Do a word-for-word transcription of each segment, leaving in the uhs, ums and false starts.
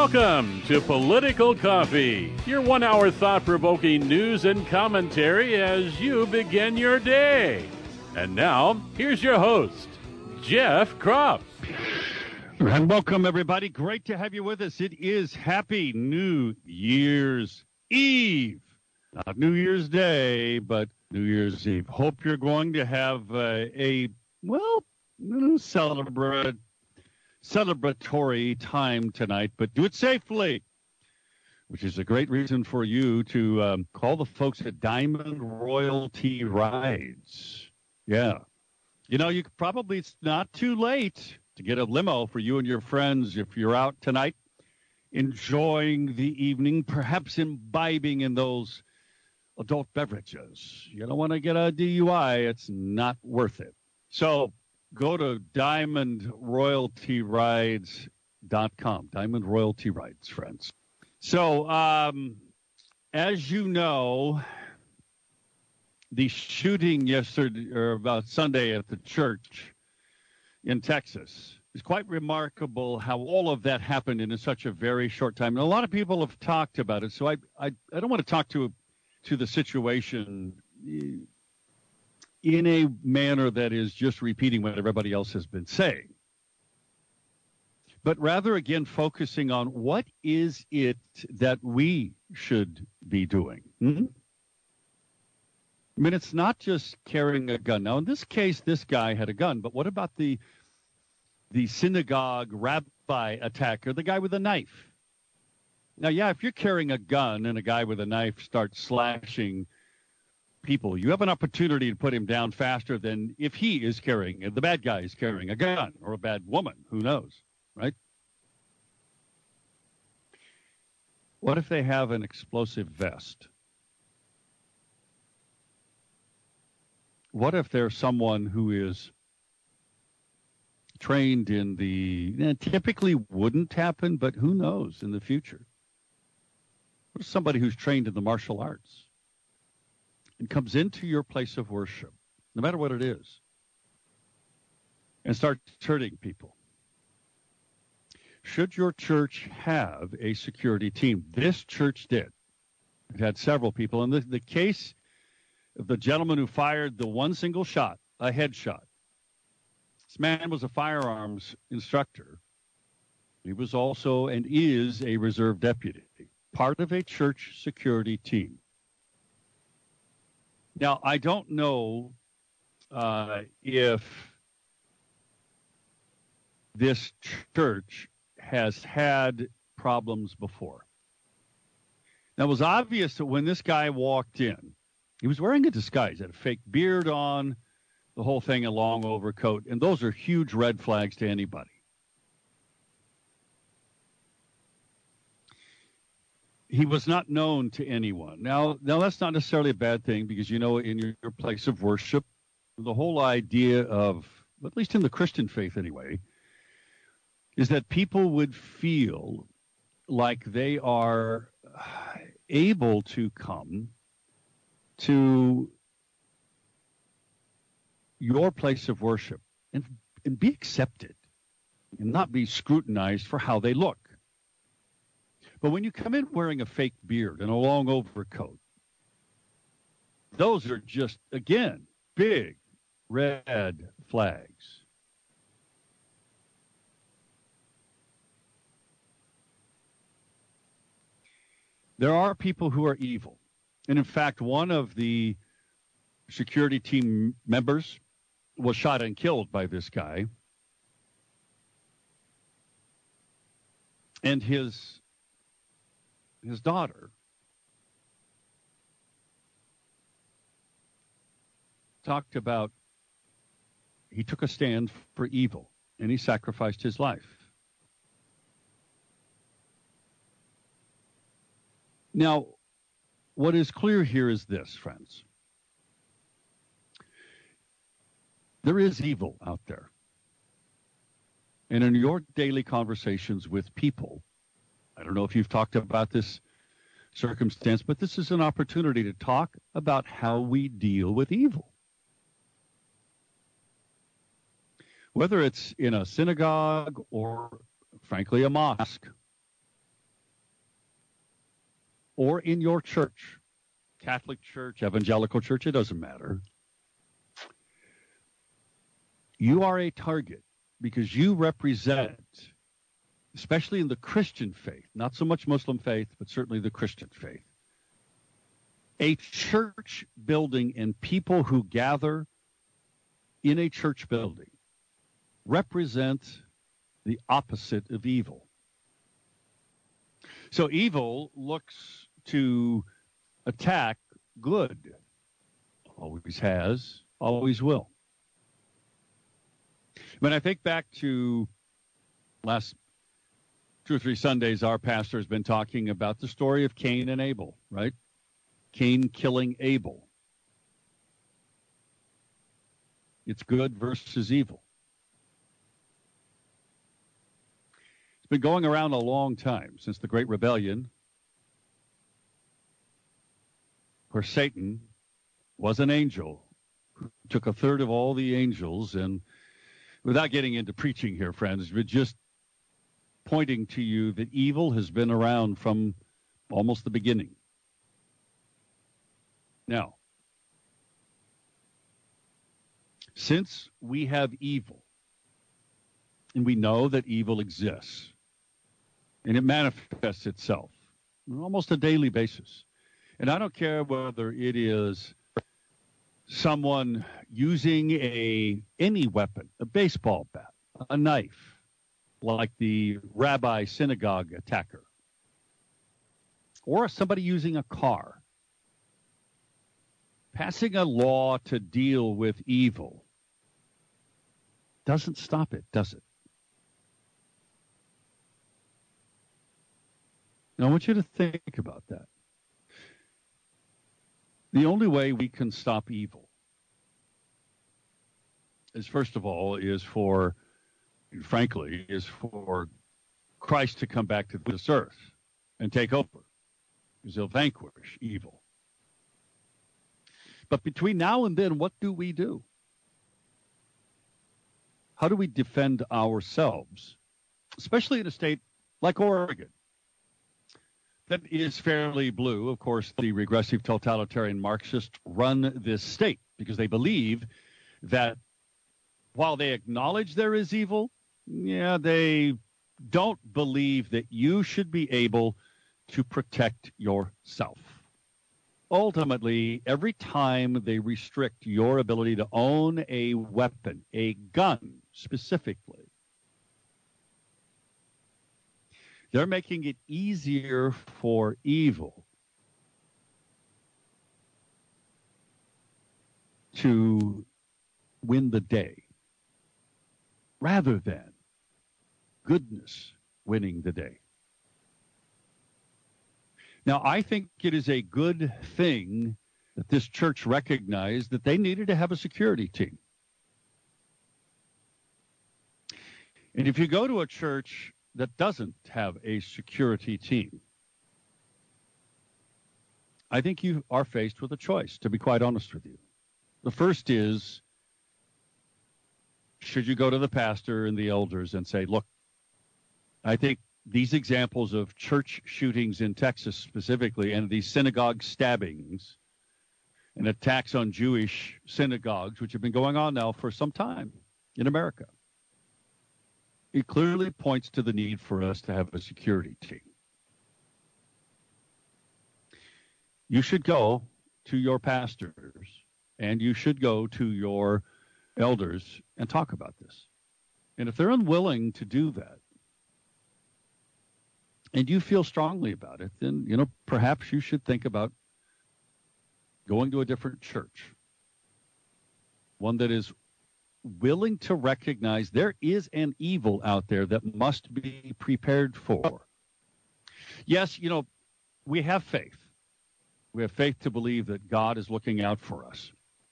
Welcome to Political Coffee, your one-hour thought-provoking news and commentary as you begin your day. And now, here's your host, Jeff Kropp. And welcome, everybody. Great to have you with us. It is Happy New Year's Eve. Not New Year's Day, but New Year's Eve. Hope you're going to have uh, a, well, celebrate. celebratory time tonight, but do it safely, which is a great reason for you to um, call the folks at Diamond Royalty Rides. Yeah. You know, you could probably, it's not too late to get a limo for you and your friends if you're out tonight enjoying the evening, perhaps imbibing in those adult beverages. You don't want to get a D U I. It's not worth it. So, go to diamond royalty rides dot com. Diamond Royalty Rides, friends. So, um, as you know, the shooting yesterday, or about Sunday at the church in Texas, is quite remarkable how all of that happened in such a very short time. And a lot of people have talked about it, so I, I, I don't want to talk to, to the situation in a manner that is just repeating what everybody else has been saying, but rather, again, focusing on what is it that we should be doing. Hmm? I mean, it's not just carrying a gun. Now, in this case, this guy had a gun, but what about the the synagogue rabbi attacker, the guy with a knife? Now, yeah, if you're carrying a gun and a guy with a knife starts slashing people, you have an opportunity to put him down faster than if he is carrying, the bad guy is carrying a gun, or a bad woman, who knows, right? What if they have an explosive vest? What if there's someone who is trained in the, eh, typically wouldn't happen, but who knows in the future? What if somebody who's trained in the martial arts and comes into your place of worship, no matter what it is, and starts hurting people? Should your church have a security team? This church did. It had several people. In the, the case of the gentleman who fired the one single shot, a headshot, this man was a firearms instructor. He was also and is a reserve deputy, part of a church security team. Now, I don't know uh, if this church has had problems before. Now, it was obvious that when this guy walked in, he was wearing a disguise, had a fake beard on, the whole thing, a long overcoat, and those are huge red flags to anybody. He was not known to anyone. Now, now that's not necessarily a bad thing, because, you know, in your, your place of worship, the whole idea of, at least in the Christian faith anyway, is that people would feel like they are able to come to your place of worship and, and be accepted and not be scrutinized for how they look. But when you come in wearing a fake beard and a long overcoat, those are just, again, big red flags. There are people who are evil. And in fact, one of the security team members was shot and killed by this guy. And his his daughter talked about, he took a stand for evil and he sacrificed his life. Now, what is clear here is this, friends. There is evil out there. And in your daily conversations with people, I don't know if you've talked about this circumstance, but this is an opportunity to talk about how we deal with evil. Whether it's in a synagogue or, frankly, a mosque, or in your church, Catholic church, evangelical church, it doesn't matter. You are a target because you represent, especially in the Christian faith, not so much Muslim faith, but certainly the Christian faith, a church building and people who gather in a church building represent the opposite of evil. So evil looks to attack good. Always has, always will. When I think back to last two or three Sundays, our pastor has been talking about the story of Cain and Abel, right? Cain killing Abel. It's good versus evil. It's been going around a long time, since the Great Rebellion, where Satan was an angel who took a third of all the angels. And without getting into preaching here, friends, but just pointing to you that evil has been around from almost the beginning. Now, since we have evil, and we know that evil exists, and it manifests itself on almost a daily basis, and I don't care whether it is someone using a any weapon, a baseball bat, a knife, like the rabbi synagogue attacker, or somebody using a car, passing a law to deal with evil doesn't stop it, does it? Now, I want you to think about that. The only way we can stop evil is, first of all, is for, frankly, is for Christ to come back to this earth and take over, because he'll vanquish evil. But between now and then, what do we do? How do we defend ourselves, especially in a state like Oregon that is fairly blue? Of course, the regressive totalitarian Marxists run this state because they believe that while they acknowledge there is evil, yeah, they don't believe that you should be able to protect yourself. Ultimately, every time they restrict your ability to own a weapon, a gun specifically, they're making it easier for evil to win the day rather than goodness winning the day. Now, I think it is a good thing that this church recognized that they needed to have a security team. And if you go to a church that doesn't have a security team, I think you are faced with a choice, to be quite honest with you. The first is, should you go to the pastor and the elders and say, look, I think these examples of church shootings in Texas specifically, and these synagogue stabbings and attacks on Jewish synagogues, which have been going on now for some time in America, it clearly points to the need for us to have a security team. You should go to your pastors and you should go to your elders and talk about this. And if they're unwilling to do that, and you feel strongly about it, then, you know, perhaps you should think about going to a different church, one that is willing to recognize there is an evil out there that must be prepared for. Yes, you know, we have faith. We have faith to believe that God is looking out for us.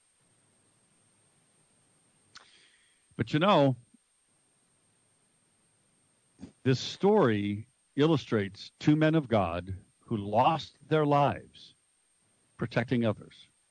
But, you know, this story illustrates two men of God who lost their lives protecting others.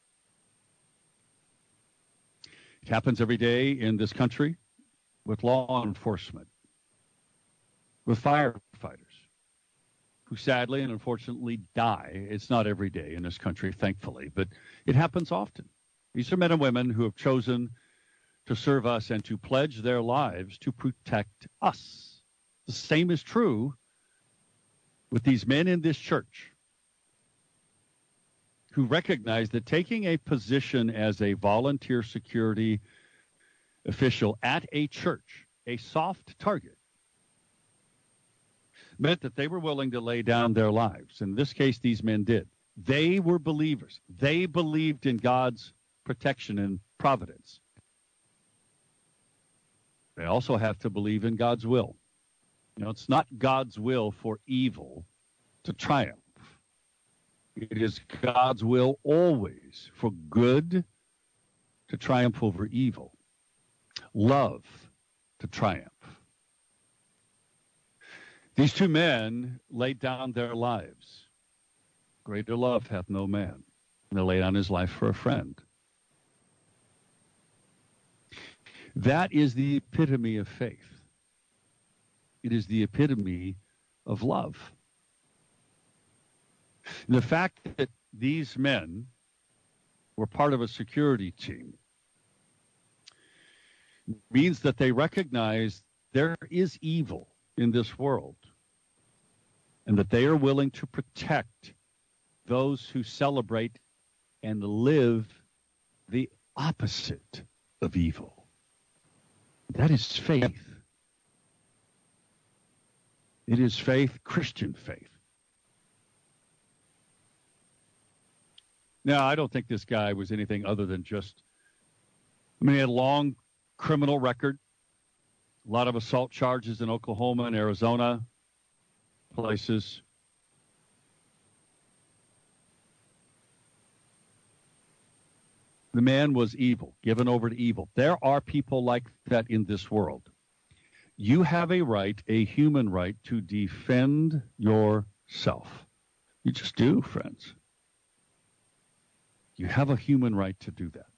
It happens every day in this country with law enforcement, with firefighters, who sadly and unfortunately die. It's not every day in this country, thankfully, but it happens often. These are men and women who have chosen to serve us and to pledge their lives to protect us. The same is true with these men in this church who recognize that taking a position as a volunteer security official at a church, a soft target, meant that they were willing to lay down their lives. In this case, these men did. They were believers. They believed in God's protection and providence. They also have to believe in God's will. You know, it's not God's will for evil to triumph. It is God's will always for good to triumph over evil, love to triumph. These two men laid down their lives. Greater love hath no man. And they laid down his life for a friend. That is the epitome of faith. It is the epitome of love. And the fact that these men were part of a security team means that they recognize there is evil in this world and that they are willing to protect those who celebrate and live the opposite of evil. That is faith. It is faith, Christian faith. Now, I don't think this guy was anything other than just, I mean, he had a long criminal record, a lot of assault charges in Oklahoma and Arizona, places. The man was evil, given over to evil. There are people like that in this world. You have a right, a human right, to defend yourself. You just do, friends. You have a human right to do that.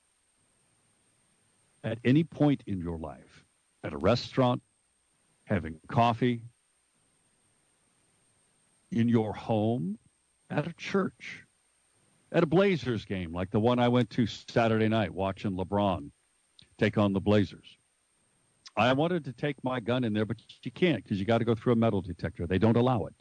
At any point in your life, at a restaurant, having coffee, in your home, at a church, at a Blazers game like the one I went to Saturday night watching LeBron take on the Blazers. I wanted to take my gun in there, but you can't because you got to go through a metal detector. They don't allow it.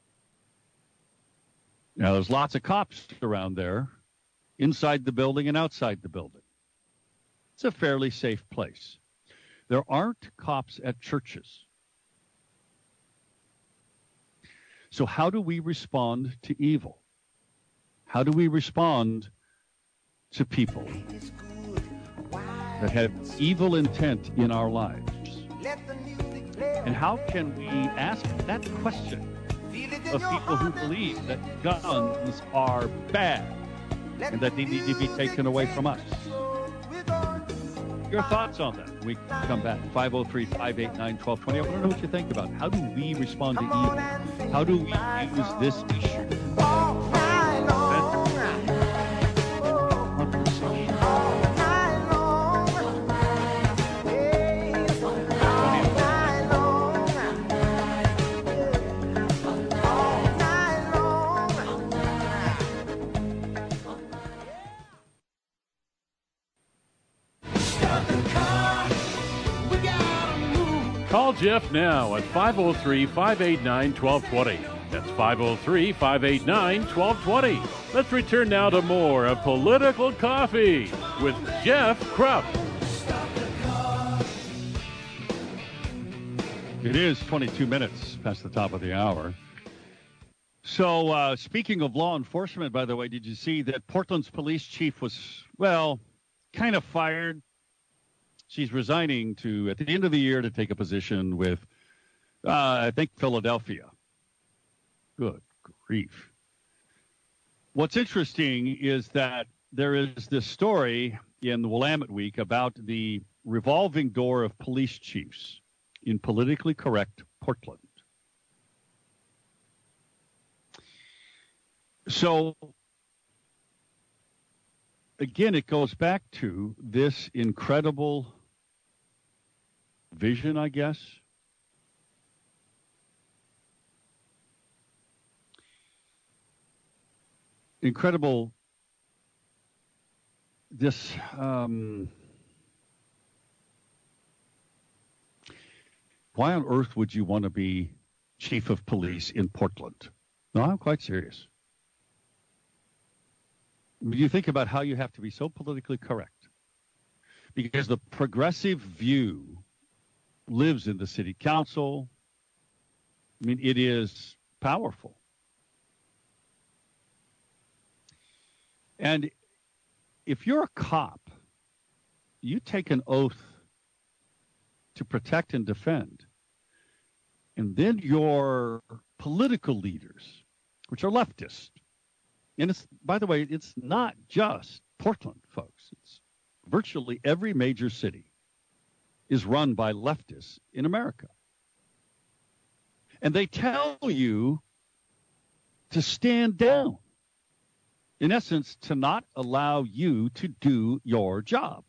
Now, there's lots of cops around there, inside the building and outside the building. It's a fairly safe place. There aren't cops at churches. So how do we respond to evil? How do we respond to people that have evil intent in our lives? And how can we ask that question of people who believe that guns are bad and that they need to be taken away from us? Your thoughts on that? We come back. five oh three, five eight nine, one two two oh. I want to know what you think about it. How do we respond to evil? How do we use this issue? Call Jeff now at five oh three, five eight nine, one two two oh. That's five oh three, five eight nine, one two two oh. Let's return now to more of Political Coffee with Jeff Krupp. It is twenty-two minutes past the top of the hour. So, uh, speaking of law enforcement, by the way, did you see that Portland's police chief was, well, kind of fired? She's resigning to, at the end of the year, to take a position with, uh, I think, Philadelphia. Good grief. What's interesting is that there is this story in the Willamette Week about the revolving door of police chiefs in politically correct Portland. So, again, it goes back to this incredible vision, I guess, incredible, this, um, why on earth would you want to be chief of police in Portland? No, I'm quite serious. You think about how you have to be so politically correct, because the progressive view lives in the city council. I mean, it is powerful. And if you're a cop, you take an oath to protect and defend. And then your political leaders, which are leftist, and it's, by the way, it's not just Portland, folks. It's virtually every major city is run by leftists in America. And they tell you to stand down. In essence, to not allow you to do your job.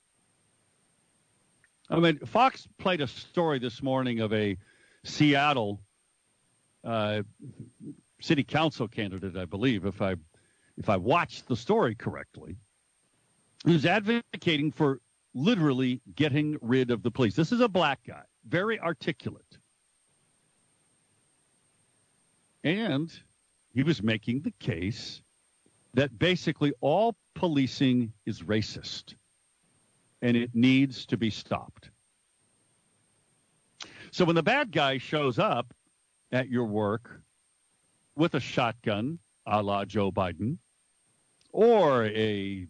I mean, Fox played a story this morning of a Seattle uh, city council candidate, I believe, if I if I watched the story correctly, who's advocating for literally getting rid of the police. This is a black guy, very articulate. And he was making the case that basically all policing is racist and it needs to be stopped. So when the bad guy shows up at your work with a shotgun, a la Joe Biden, or a,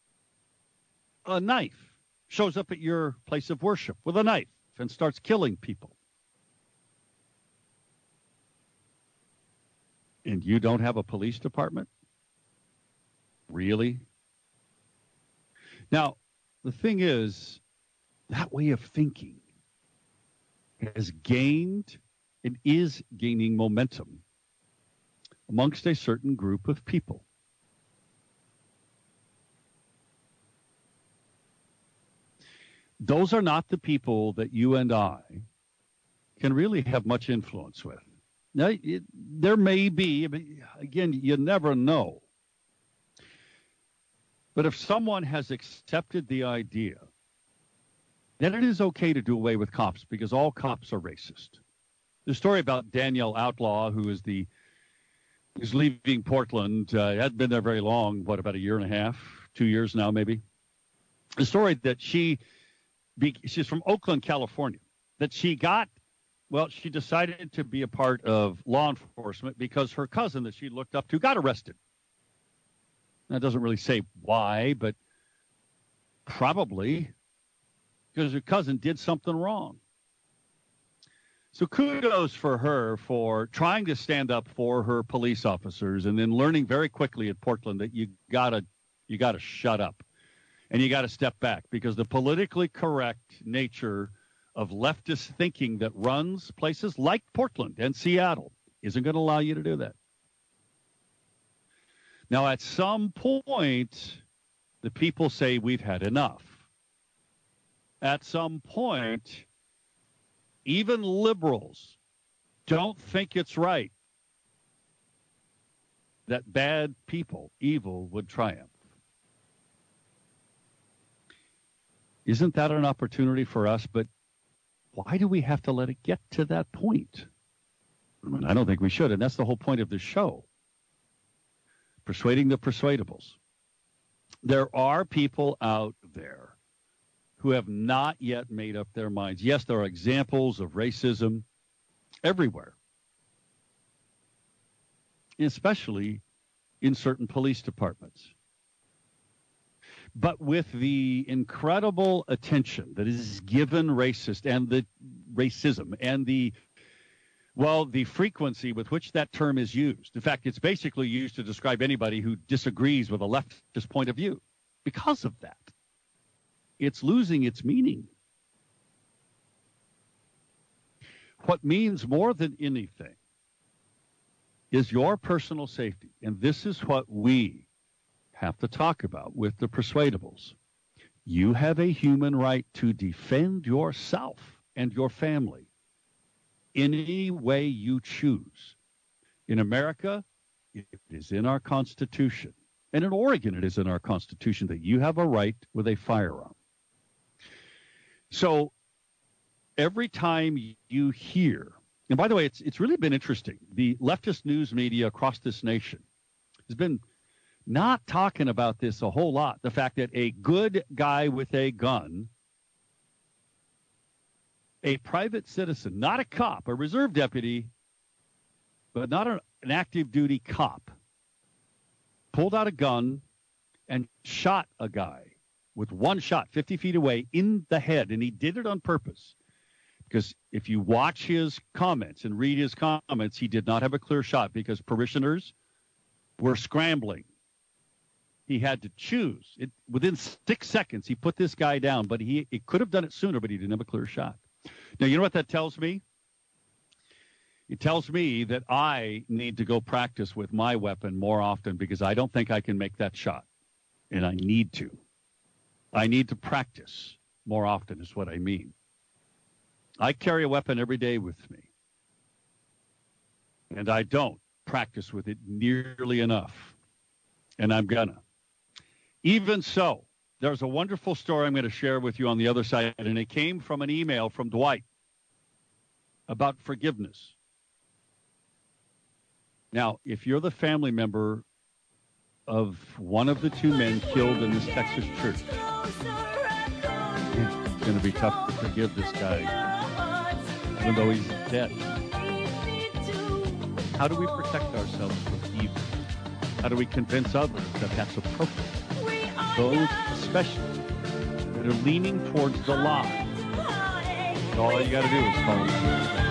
a knife, shows up at your place of worship with a knife and starts killing people, and you don't have a police department? Really? Now, the thing is, that way of thinking has gained and is gaining momentum amongst a certain group of people. Those are not the people that you and I can really have much influence with. Now, it, there may be, again, you never know. But if someone has accepted the idea that it is okay to do away with cops because all cops are racist. The story about Danielle Outlaw, who is the is leaving Portland, uh, hadn't been there very long, what, about a year and a half, two years now maybe. The story that she, be, she's from Oakland, California, that she got, well, she decided to be a part of law enforcement because her cousin that she looked up to got arrested. That doesn't really say why, but probably because her cousin did something wrong. So kudos for her for trying to stand up for her police officers and then learning very quickly at Portland that you gotta you gotta shut up and you gotta step back, because the politically correct nature of leftist thinking that runs places like Portland and Seattle isn't going to allow you to do that. Now, at some point, the people say we've had enough. At some point, even liberals don't think it's right that bad people, evil, would triumph. Isn't that an opportunity for us? But why do we have to let it get to that point? I mean, I don't think we should, and that's the whole point of this show. Persuading the persuadables. There are people out there who have not yet made up their minds. Yes, there are examples of racism everywhere, especially in certain police departments. But with the incredible attention that is given racist and the racism and the Well, the frequency with which that term is used. In fact, it's basically used to describe anybody who disagrees with a leftist point of view. Because of that, it's losing its meaning. What means more than anything is your personal safety. And this is what we have to talk about with the persuadables. You have a human right to defend yourself and your family in any way you choose. In America, it is in our Constitution, and in Oregon it is in our Constitution, that you have a right with a firearm. So every time you hear, and by the way, it's it's really been interesting. The leftist news media across this nation has been not talking about this a whole lot. The fact that a good guy with a gun, a private citizen, not a cop, a reserve deputy, but not an, an active duty cop, pulled out a gun and shot a guy with one shot fifty feet away in the head. And he did it on purpose. Because if you watch his comments and read his comments, he did not have a clear shot because parishioners were scrambling. He had to choose. It, within six seconds, he put this guy down, but he, he could have done it sooner, but he didn't have a clear shot. Now, you know what that tells me? It tells me that I need to go practice with my weapon more often because I don't think I can make that shot, and I need to. I need to practice more often is what I mean. I carry a weapon every day with me, and I don't practice with it nearly enough, and I'm gonna. Even so, there's a wonderful story I'm going to share with you on the other side, and it came from an email from Dwight about forgiveness. Now, if you're the family member of one of the two men killed in this Texas church, it's going to be tough to forgive this guy, even though he's dead. How do we protect ourselves from evil? How do we convince others that that's appropriate? Those especially that are leaning towards the lie. So all you got to do is follow the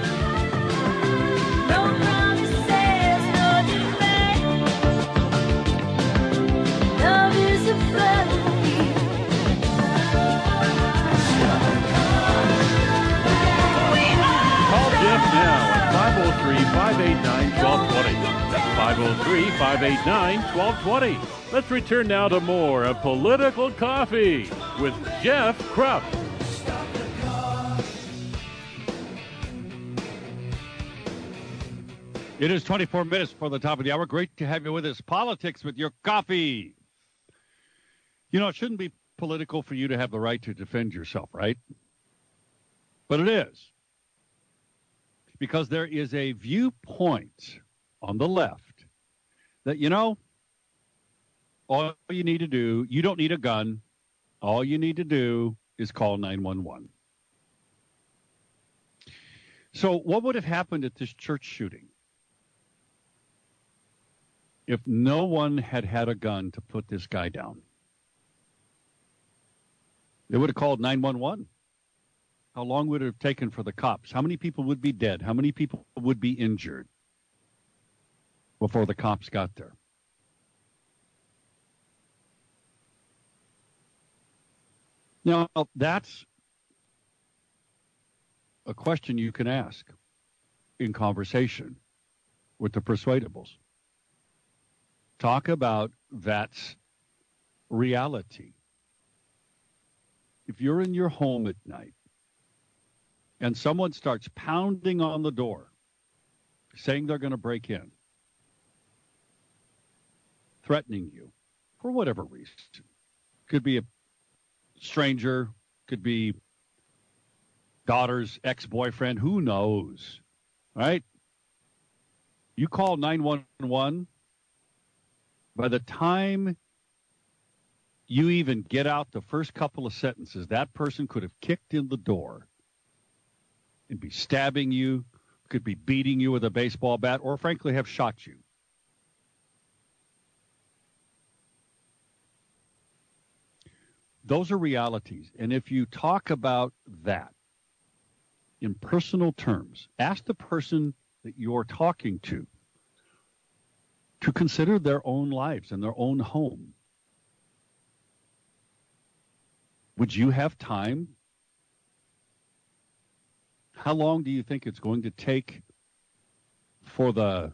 Call Jeff now at five oh three, five eight nine, one two two zero. That's five oh three, five eight nine, one two two zero. Let's return now to more of Political Coffee with Jeff Krupp. It is twenty-four minutes for the top of the hour. Great to have you with us. Politics with your coffee. You know, it shouldn't be political for you to have the right to defend yourself, right? But it is. Because there is a viewpoint on the left that, you know, all you need to do, you don't need a gun. All you need to do is call nine one one. So what would have happened at this church shooting if no one had had a gun to put this guy down? They would have called nine one one. How long would it have taken for the cops? How many people would be dead? How many people would be injured before the cops got there? Now, that's a question you can ask in conversation with the persuadables. Talk about that's reality. If you're in your home at night and someone starts pounding on the door, saying they're going to break in, threatening you for whatever reason, could be a stranger, could be daughter's ex-boyfriend, who knows, right? You call nine one one, by the time you even get out the first couple of sentences, that person could have kicked in the door and be stabbing you, could be beating you with a baseball bat, or frankly have shot you. Those are realities. And if you talk about that in personal terms, ask the person that you're talking to to consider their own lives and their own home. Would you have time? How long do you think it's going to take for the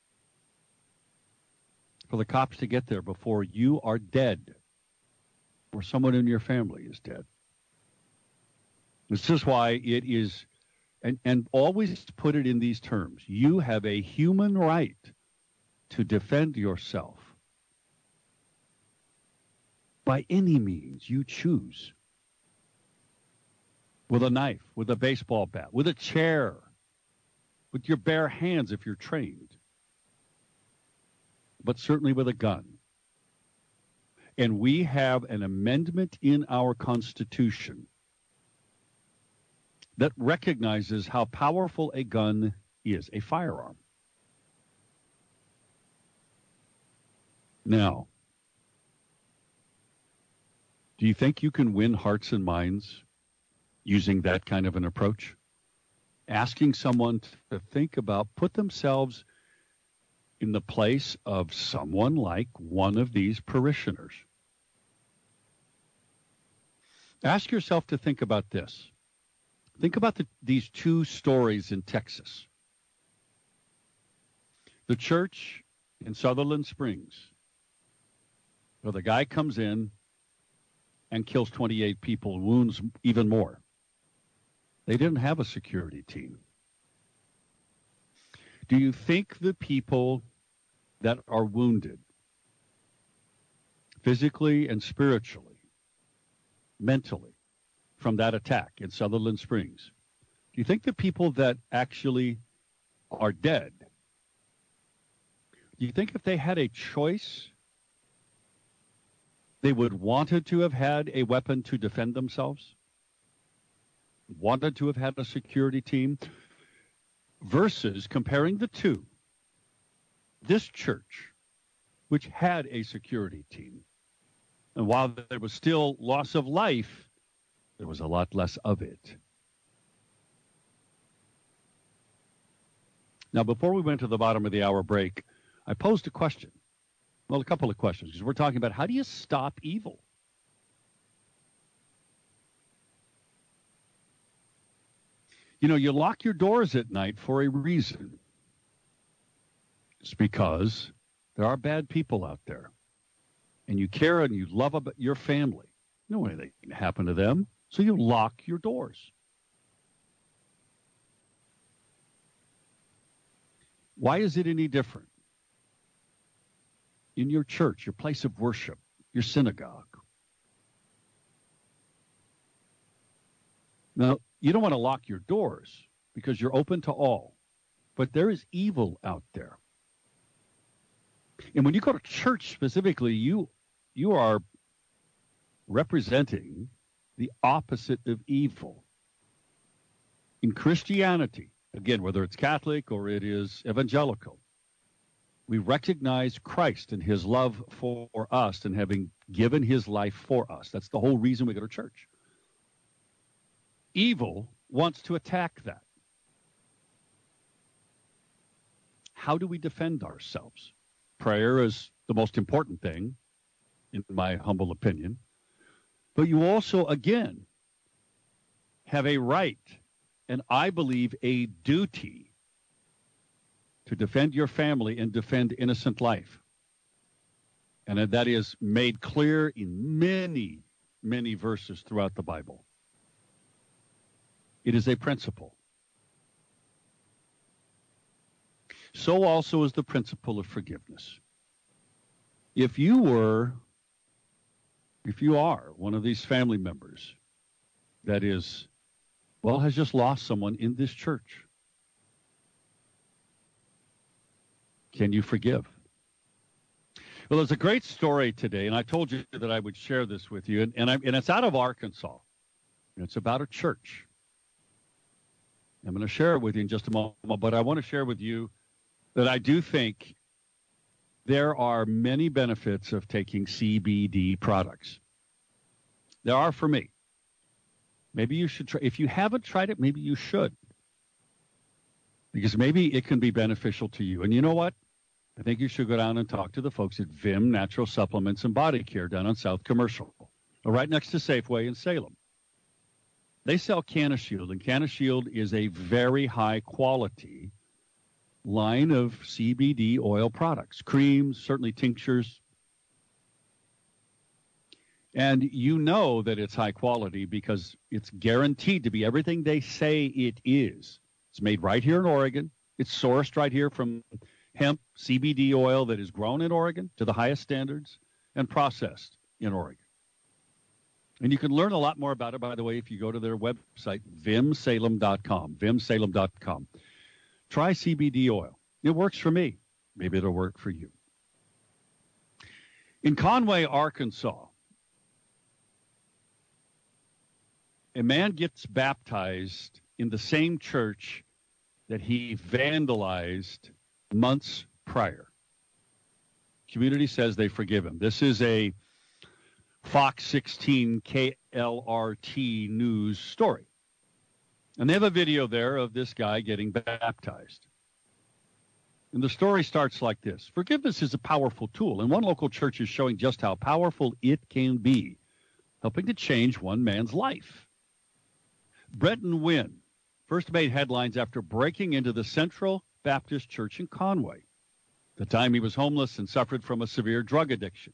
for the cops to get there before you are dead or someone in your family is dead? This is why it is, and, and always put it in these terms. You have a human right to defend yourself by any means you choose, with a knife, with a baseball bat, with a chair, with your bare hands if you're trained, but certainly with a gun. And we have an amendment in our Constitution that recognizes how powerful a gun is, a firearm. Now, do you think you can win hearts and minds using that kind of an approach? Asking someone to think about, put themselves in the place of someone like one of these parishioners. Ask yourself to think about this. Think about the, these two stories in Texas. The church in Sutherland Springs, where the guy comes in and kills twenty-eight people, wounds even more. They didn't have a security team. Do you think the people that are wounded, physically and spiritually, mentally, from that attack in Sutherland Springs, do you think the people that actually are dead, do you think if they had a choice, they would wanted to have had a weapon to defend themselves? Wanted to have had a security team? Versus comparing the two, this church, which had a security team, and while there was still loss of life, there was a lot less of it. Now, before we went to the bottom of the hour break, I posed a question. Well, a couple of questions, because we're talking about how do you stop evil? You know, you lock your doors at night for a reason. It's because there are bad people out there. And you care and you love about your family. You know anything can happen to them, so you lock your doors. Why is it any different? In your church, your place of worship, your synagogue. Now, you don't want to lock your doors because you're open to all. But there is evil out there. And when you go to church specifically, you you are representing the opposite of evil. In Christianity, again, whether it's Catholic or it is evangelical, we recognize Christ and his love for us and having given his life for us. That's the whole reason we go to church. Evil wants to attack that. How do we defend ourselves? Prayer is the most important thing, in my humble opinion. But you also, again, have a right, and I believe a duty, to defend your family and defend innocent life. And that is made clear in many, many verses throughout the Bible. It is a principle. So also is the principle of forgiveness. If you were, if you are one of these family members that is, well, has just lost someone in this church, can you forgive? Well, there's a great story today, and I told you that I would share this with you, and, and, I, and it's out of Arkansas. And it's about a church. I'm going to share it with you in just a moment, but I want to share with you that I do think there are many benefits of taking C B D products. There are for me. Maybe you should try. If you haven't tried it, maybe you should. Because maybe it can be beneficial to you. And you know what? I think you should go down and talk to the folks at Vim Natural Supplements and Body Care down on South Commercial, right next to Safeway in Salem. They sell CannaShield, and CannaShield is a very high-quality line of C B D oil products, creams, certainly tinctures. And you know that it's high quality because it's guaranteed to be everything they say it is. It's made right here in Oregon. It's sourced right here from hemp C B D oil that is grown in Oregon to the highest standards and processed in Oregon. And you can learn a lot more about it, by the way, if you go to their website, vim salem dot com, vim salem dot com. Try C B D oil. It works for me. Maybe it'll work for you. In Conway, Arkansas, a man gets baptized in the same church that he vandalized months prior. Community says they forgive him. This is a Fox sixteen K L R T news story. And they have a video there of this guy getting baptized. And the story starts like this. Forgiveness is a powerful tool, and one local church is showing just how powerful it can be, helping to change one man's life. Brenton Wynn first made headlines after breaking into the Central Baptist Church in Conway. At the time he was homeless and suffered from a severe drug addiction.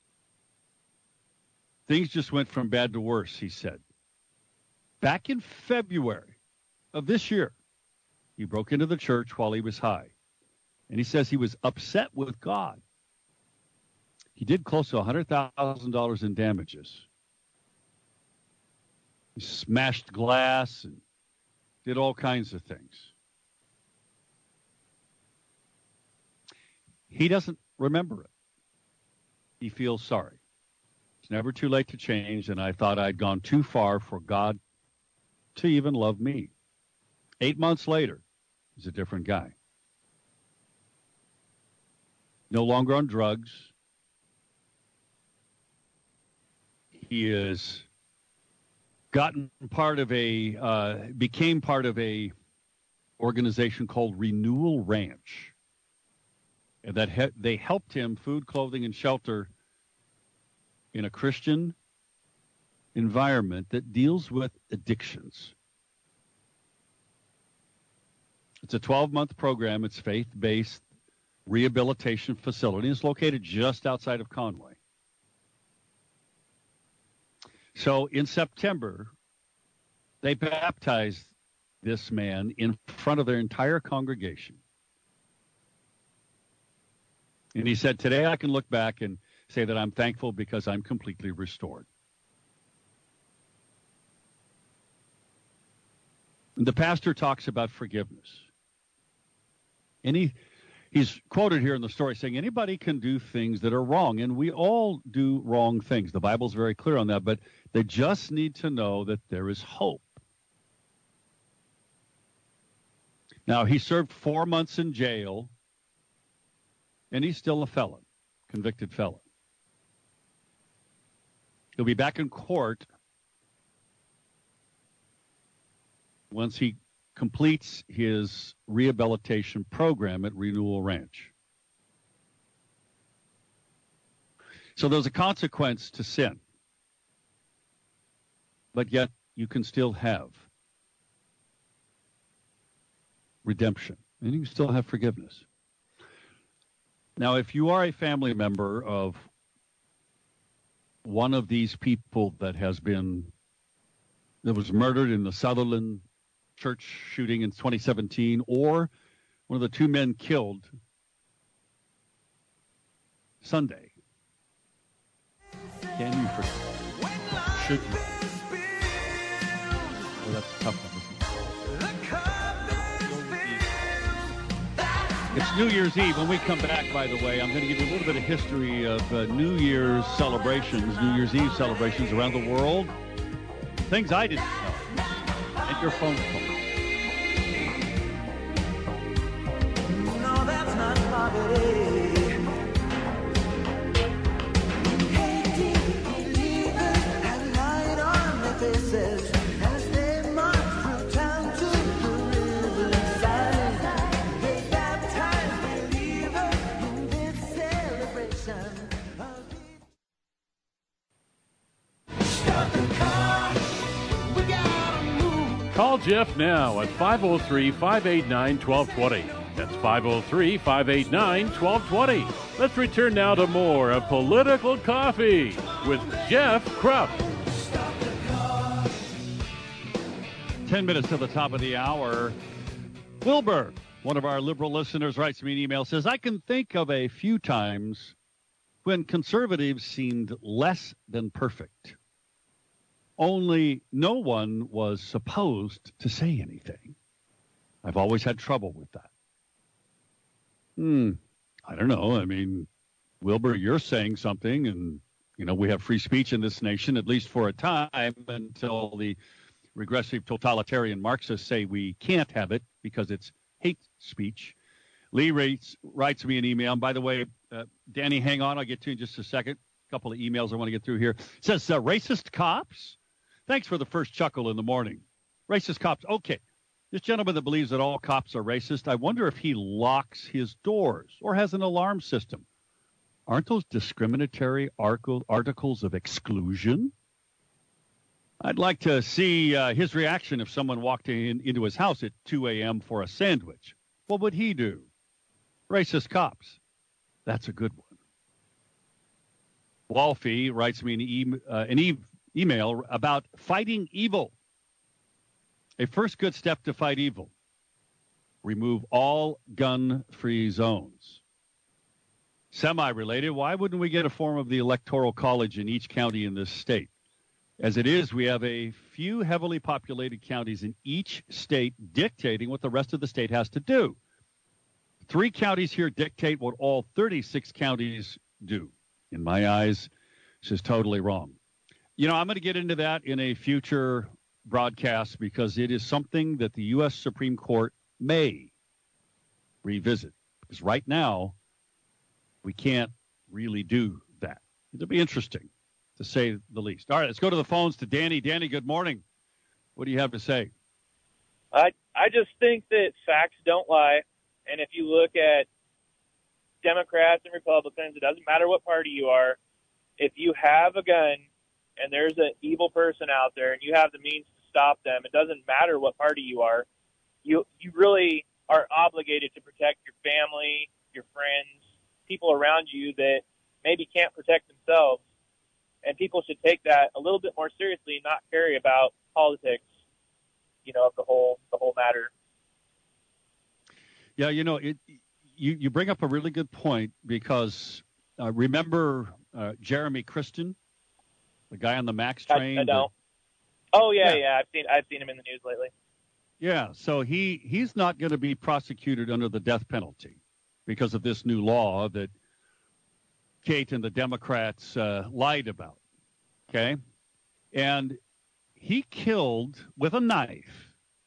Things just went from bad to worse, he said. Back in February of this year, he broke into the church while he was high. And he says he was upset with God. He did close to one hundred thousand dollars in damages. He smashed glass and did all kinds of things. He doesn't remember it. He feels sorry. It's never too late to change, and I thought I'd gone too far for God to even love me. Eight months later, he's a different guy. No longer on drugs. He is gotten part of a, uh, became part of a organization called Renewal Ranch. And that he- they helped him food, clothing, and shelter in a Christian environment that deals with addictions. It's a twelve-month program. It's faith-based rehabilitation facility. It's located just outside of Conway. So in September, they baptized this man in front of their entire congregation. And he said, today I can look back and say that I'm thankful because I'm completely restored. And the pastor talks about forgiveness. And he, he's quoted here in the story saying anybody can do things that are wrong, and we all do wrong things. The Bible's very clear on that, but they just need to know that there is hope. Now, he served four months in jail, and he's still a felon, convicted felon. He'll be back in court once he completes his rehabilitation program at Renewal Ranch. So there's a consequence to sin, but yet you can still have redemption, and you can still have forgiveness. Now, if you are a family member of one of these people that has been, that was murdered in the Sutherland church shooting in twenty seventeen, or one of the two men killed Sunday, can you forgive? Should you? Well, that's a tough one, isn't it? It's New Year's Eve. When we come back, by the way, I'm going to give you a little bit of history of uh, New Year's celebrations, New Year's Eve celebrations around the world. Things I didn't know. And your phone call. No, that's not poverty. Call Jeff now at five oh three, five eight nine, one two two zero. That's five oh three, five eight nine, one two two zero. Let's return now to more of Political Coffee with Jeff Krupp. Ten minutes to the top of the hour. Wilbur One of our liberal listeners writes me an email, says, I can think of a few times when conservatives seemed less than perfect. Only no one was supposed to say anything. I've always had trouble with that. Hmm. I don't know. I mean, Wilbur, you're saying something, and, you know, we have free speech in this nation, at least for a time, until the regressive totalitarian Marxists say we can't have it because it's hate speech. Lee writes, writes me an email. And by the way, uh, Danny, hang on. I'll get to you in just a second. A couple of emails I want to get through here. It says, uh, racist cops? Thanks for the first chuckle in the morning. Racist cops. Okay. This gentleman that believes that all cops are racist, I wonder if he locks his doors or has an alarm system. Aren't those discriminatory articles of exclusion? I'd like to see uh, his reaction if someone walked in, into his house at two a.m. for a sandwich. What would he do? Racist cops. That's a good one. Wolfie writes me an, e- uh, an e- email about fighting evil. A first good step to fight evil. Remove all gun-free zones. Semi-related, why wouldn't we get a form of the Electoral College in each county in this state? As it is, we have a few heavily populated counties in each state dictating what the rest of the state has to do. Three counties here dictate what all thirty-six counties do. In my eyes, this is totally wrong. You know, I'm going to get into that in a future broadcast because it is something that the U S Supreme Court may revisit. Because right now, we can't really do that. It'll be interesting, to say the least. All right, let's go to the phones to Danny. Danny, good morning. What do you have to say? I I just think that facts don't lie. And if you look at Democrats and Republicans, it doesn't matter what party you are. If you have a gun and there's an evil person out there and you have the means to stop them, it doesn't matter what party you are. You you really are obligated to protect your family, your friends, people around you that maybe can't protect themselves. And people should take that a little bit more seriously and not carry about politics, you know, of the whole the whole matter. Yeah, you know, it. You, you bring up a really good point because uh, remember uh, Jeremy Christian, the guy on the Max train? I, I don't. That, oh yeah, yeah, yeah, I've seen I've seen him in the news lately. Yeah, so he he's not going to be prosecuted under the death penalty because of this new law that Kate and the Democrats uh, lied about. Okay, and he killed with a knife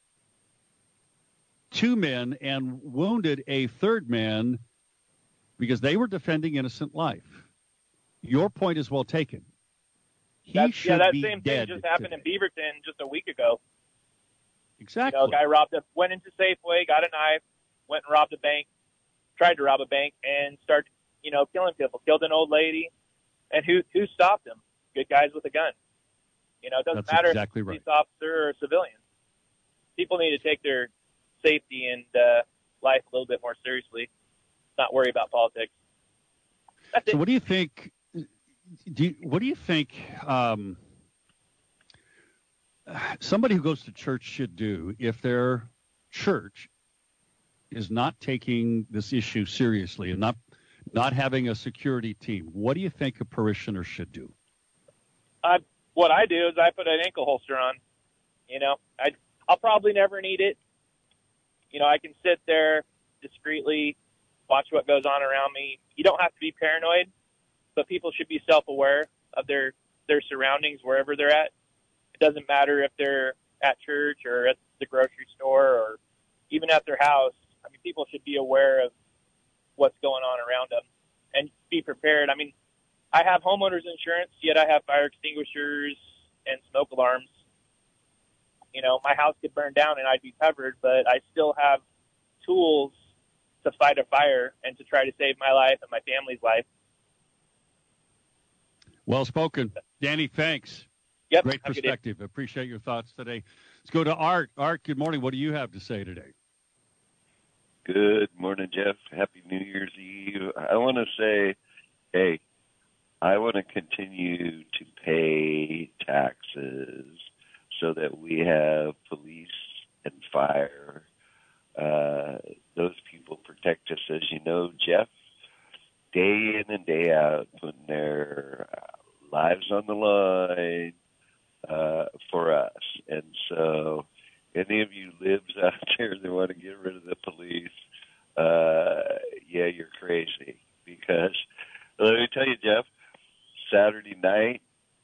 two men and wounded a third man because they were defending innocent life. Your point is well taken. He That's, should yeah, that be same dead thing just happened today. in Beaverton just a week ago. Exactly. You know, a guy robbed a, went into Safeway, got a knife, went and robbed a bank, tried to rob a bank, and started, you know, killing people. Killed an old lady, and who who stopped him? Good guys with a gun. You know, it doesn't That's matter exactly if right. it's a police officer or a civilian. People need to take their safety and uh, life a little bit more seriously, not worry about politics. That's So it. what do you think? Do you, what do you think um, somebody who goes to church should do if their church is not taking this issue seriously and not not having a security team? What do you think a parishioner should do? I, what I do is I put an ankle holster on. You know, I I'll probably never need it. You know, I can sit there discreetly, watch what goes on around me. You don't have to be paranoid, but people should be self-aware of their, their surroundings wherever they're at. It doesn't matter if they're at church or at the grocery store or even at their house. I mean, people should be aware of what's going on around them and be prepared. I mean, I have homeowners insurance, yet I have fire extinguishers and smoke alarms. You know, my house could burn down and I'd be covered, but I still have tools to fight a fire and to try to save my life and my family's life. Well spoken. Danny, thanks. Yep. Great perspective. Appreciate your thoughts today. Let's go to Art. Art, good morning. What do you have to say today? Good morning, Jeff. Happy New Year's Eve. I want to say, hey, I want to continue to pay taxes so that we have police and fire. Uh, those any of you libs out there that want to get rid of the police, uh, yeah, you're crazy. Because let me tell you, Jeff, Saturday night,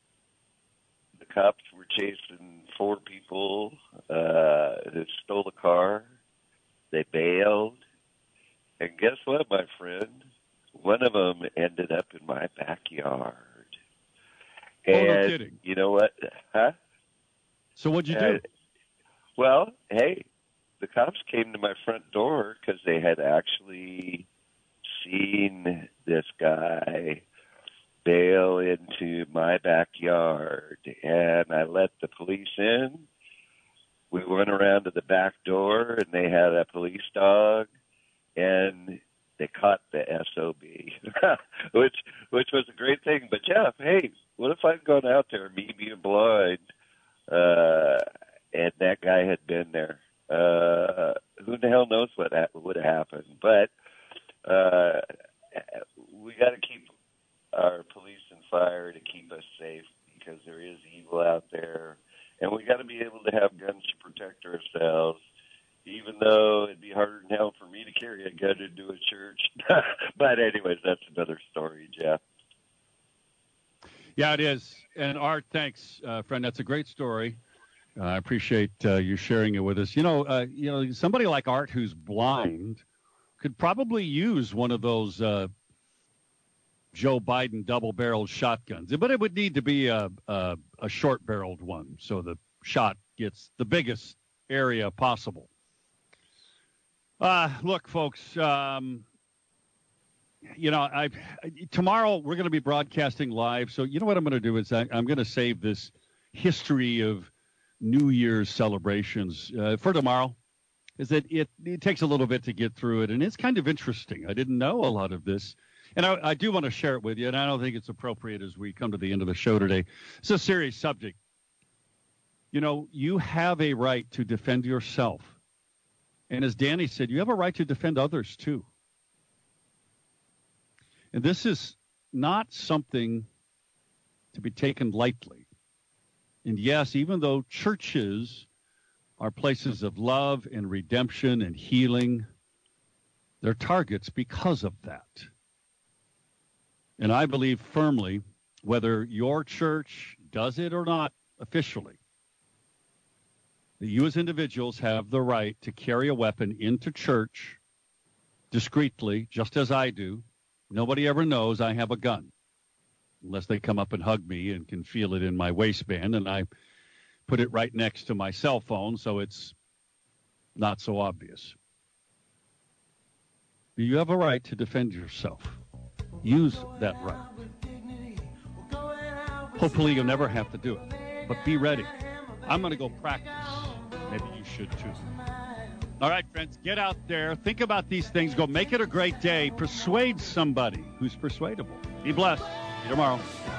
the cops were chasing four people uh, who stole a car. They bailed. And guess what, my friend? One of them ended up in my backyard. And oh, no kidding. You know what? Huh? So what'd you uh, do? Well, hey, the cops came to my front door because they had actually seen this guy bail into my backyard. And I let the police in. We went around to the back door, and they had a police dog, and they caught the S O B, which which was a great thing. But, Jeff, hey, what if I'd gone out there, me being blind, uh, and that guy had been there? Uh, who the hell knows what ha- would have happened? But uh, we got to keep our police and fire to keep us safe because there is evil out there. And we got to be able to have guns to protect ourselves, even though it'd be harder than hell for me to carry a gun into a church. But anyways, that's another story, Jeff. Yeah, it is. And Art, thanks, uh, friend. That's a great story. Uh, I appreciate uh, you sharing it with us. You know, uh, you know, somebody like Art who's blind could probably use one of those uh, Joe Biden double-barreled shotguns, but it would need to be a, a, a short-barreled one, so the shot gets the biggest area possible. Uh, look, folks, um, you know, I tomorrow we're going to be broadcasting live, so you know what I'm going to do is I, I'm going to save this history of New Year's celebrations uh, for tomorrow. Is that it, it takes a little bit to get through it, and it's kind of interesting. I didn't know a lot of this. And I, I do want to share it with you, and I don't think it's appropriate as we come to the end of the show today. It's a serious subject. You know, you have a right to defend yourself. And as Danny said, you have a right to defend others, too. And this is not something to be taken lightly. And yes, even though churches are places of love and redemption and healing, they're targets because of that. And I believe firmly, whether your church does it or not officially, that you as individuals have the right to carry a weapon into church discreetly, just as I do. Nobody ever knows I have a gun, unless they come up and hug me and can feel it in my waistband, and I put it right next to my cell phone so it's not so obvious. You have a right to defend yourself. Use that right. Hopefully you'll never have to do it, but be ready. I'm going to go practice. Maybe you should too. All right, friends, get out there. Think about these things. Go make it a great day. Persuade somebody who's persuadable. Be blessed. See you tomorrow.